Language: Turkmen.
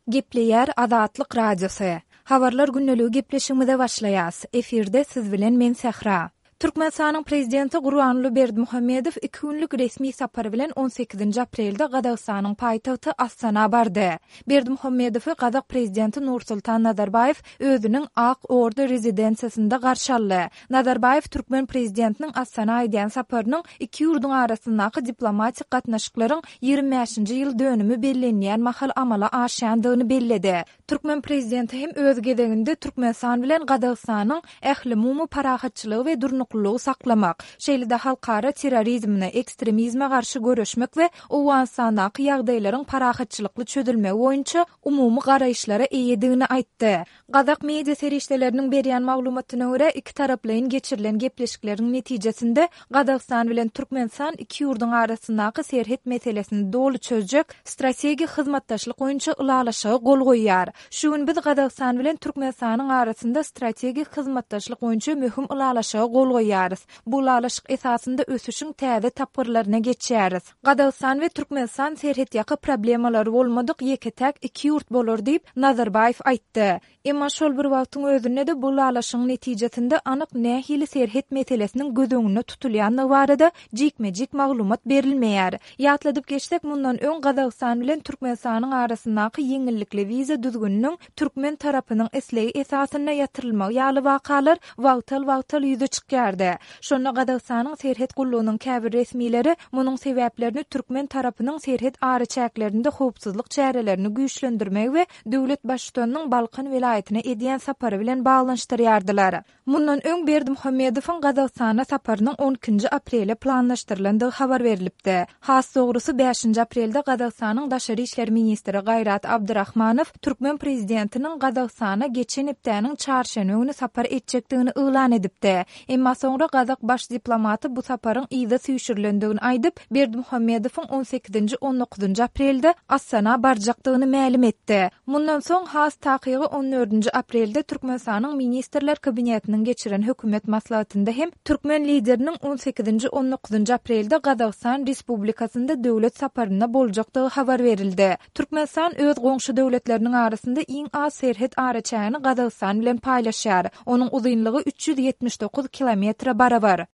Gepleýär Azatlyk radiosu. Habarlar günneligi gepleşigimize başlaýas. Efirde siz bilen men Sehra. Türkmenistanyň prezidenti Gurbanly Berdimuhammedow 2 günlük resmi sapary bilen 18 aprelde Gazagstanyň paýtagty Astana bardy. Berdimuhammedowy Gazak prezidenti Nursultan Nazarbayew özüniň Ak Orda rezidensiýasynda garşy aldy. Nazarbayew Türkmen prezidentiniň Astana eden saparynyň iki ýurduň arasyndaky diplomatik gatnaşyklaryň 25-nji ýyl dönümi bellenýän mahal amala aşýandygyny belledi. Türkmen prezidenti hem öz gezeginde Türkmenistan bilen Gazagstanyň ähli mumy parahatçylygy we durnuqlygy saklamak, şeýle-de halkara terrorizmine, ekstremizme garşy görüşmek we Owganstandaky ýagdaýlaryň parahatçylykly çözülmegi boýunça umumy garaýşlara eýedigini aýtdy. Gazak media serişdeleriniň berýän maglumatyna görä, iki taraplyň geçirilen gepleşikleriň netijesinde Gazagystan bilen Türkmenistan iki ýurduň arasyndaky serhet meselesini dolu çözjek strategik hyzmatdaşlyk boýunça ulalaşyga gol goýýar. Şu gün biz Gazagystan bilen Türkmenistanyň arasynda strategik hyzmatdaşlyk boýunça möhüm ulalaşyga gol goýýarys. Bu ulalaşyk esasynda ösüşiň täze tapgyrlaryna geçýäris. Gazagystan we Türkmenistan serhet ýaky problemalary bolmadyk ýeketäk iki ýurt bolar diýip Nazarbayew aýtdy. Emma şol bir wagtyň özünde de bu ulalaşyň netijesinde anyk nähili serhet meselesiniň gözüňünde tutulýanlygy barada jikmejik maglumat berilmeýär. Ýatladyp geçsek, mundan öň Gazagystan bilen Türkmenistanyň arasyndaky ýeňillikli wiza düzgüniniň Türkmen tarapynyň eslegi esasyna ýatyrylmagy ýaly wakalar wagtal ýüze çykýardy. Şonda Gazagystanyň serhet gullugynyň käbir resmileri munyň sebäplerini Türkmen tarapynyň serhet aryçäklerinde howpsuzlyk çärelerini güýçlendirmek we döwlet başçysynyň Balkan vilayetine edýän sapary bilen baglanşdyrýardylar. Mundan öň Berdimuhammedowyň Gazagstana saparynyň 12 aprele planlaşdyrylandygy habar berilipdi. Has dogrusu 5 aprelde Gazagstanyň Daşary işler ministri Gaýrat Abdurrahmanow Türkmen prezidentiniň Gazagstana geçen hepdeniň çarşamba güni sapar etjekdigini elan edipdi. Emma soňra Gazak baş diplomaty bu saparyň ýyda süýşürilendigini aýdyp, Berdimuhammedowyň 18-19 aprelde Astana barjakdygyny ma'lum etdi. Mundan soň has takygy 14 aprelde Türkmenistanyň ministrler kabinetiniň geçiren hökümet maslahatynda hem Türkmen lideriniň 18-19 aprelde Gazagstan Respublikasynda döwlet saparyna boljakdygy habar berildi. Türkmenistan öz goňşy döwletleriniň arasynda iň az serhet araçagyny Gazagstan bilen paýlaşýar. Onuň uzunlygy 379 kilometre barabar.